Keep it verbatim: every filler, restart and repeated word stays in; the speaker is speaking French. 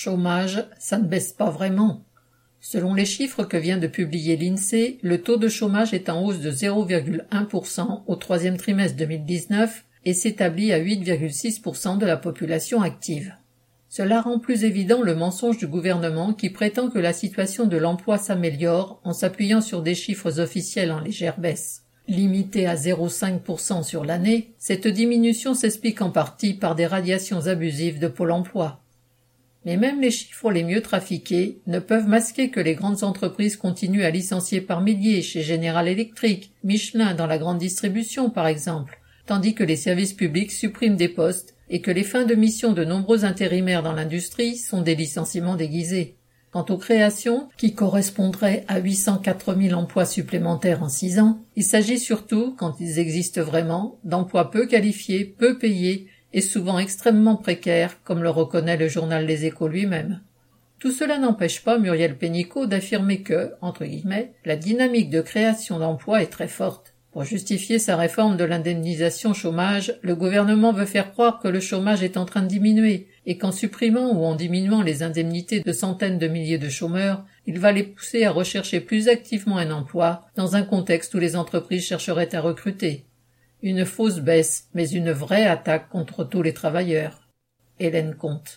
Chômage, ça ne baisse pas vraiment. Selon les chiffres que vient de publier l'INSEE, le taux de chômage est en hausse de zéro virgule un pour cent au troisième trimestre deux mille dix-neuf et s'établit à huit virgule six pour cent de la population active. Cela rend plus évident le mensonge du gouvernement qui prétend que la situation de l'emploi s'améliore en s'appuyant sur des chiffres officiels en légère baisse. Limitée à zéro virgule cinq pour cent sur l'année, cette diminution s'explique en partie par des radiations abusives de Pôle emploi. Mais même les chiffres les mieux trafiqués ne peuvent masquer que les grandes entreprises continuent à licencier par milliers chez General Electric, Michelin dans la grande distribution par exemple, tandis que les services publics suppriment des postes et que les fins de mission de nombreux intérimaires dans l'industrie sont des licenciements déguisés. Quant aux créations, qui correspondraient à huit cent quatre mille emplois supplémentaires en six ans, il s'agit surtout, quand ils existent vraiment, d'emplois peu qualifiés, peu payés et souvent extrêmement précaires, comme le reconnaît le journal Les Échos lui-même. Tout cela n'empêche pas Muriel Pénicaud d'affirmer que, entre guillemets, la dynamique de création d'emplois est très forte. Pour justifier sa réforme de l'indemnisation chômage, le gouvernement veut faire croire que le chômage est en train de diminuer et qu'en supprimant ou en diminuant les indemnités de centaines de milliers de chômeurs, il va les pousser à rechercher plus activement un emploi dans un contexte où les entreprises chercheraient à recruter. Une fausse baisse, mais une vraie attaque contre tous les travailleurs. Hélène Comte.